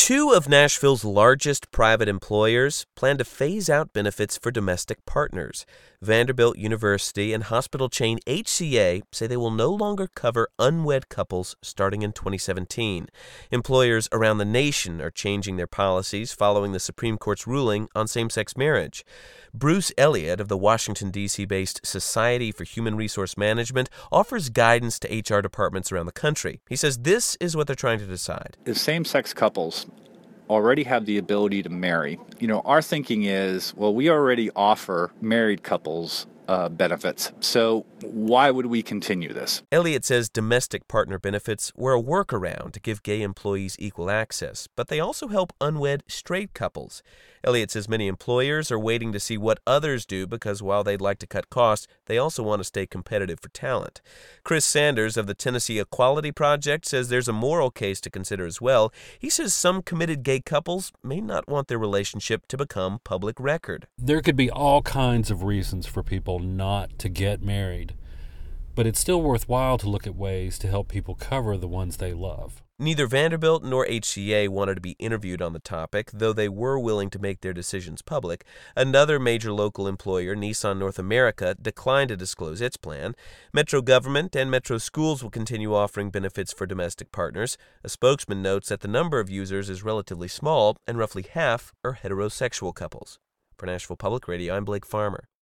Two of Nashville's largest private employers plan to phase out benefits for domestic partners. Vanderbilt University and hospital chain HCA say they will no longer cover unwed couples starting in 2017. Employers around the nation are changing their policies following the Supreme Court's ruling on same-sex marriage. Bruce Elliott of the Washington, D.C.-based Society for Human Resource Management offers guidance to HR departments around the country. He says this is what they're trying to decide. If same-sex couples already have the ability to marry, our thinking is, well, we already offer married couples benefits, so why would we continue this? Elliott says domestic partner benefits were a workaround to give gay employees equal access, but they also help unwed straight couples. Elliott says many employers are waiting to see what others do because while they'd like to cut costs, they also want to stay competitive for talent. Chris Sanders of the Tennessee Equality Project says there's a moral case to consider as well. He says some committed gay couples may not want their relationship to become public record. There could be all kinds of reasons for people not to get married, but it's still worthwhile to look at ways to help people cover the ones they love. Neither Vanderbilt nor HCA wanted to be interviewed on the topic, though they were willing to make their decisions public. Another major local employer, Nissan North America, declined to disclose its plan. Metro government and Metro schools will continue offering benefits for domestic partners. A spokesman notes that the number of users is relatively small, and roughly half are heterosexual couples. For Nashville Public Radio, I'm Blake Farmer.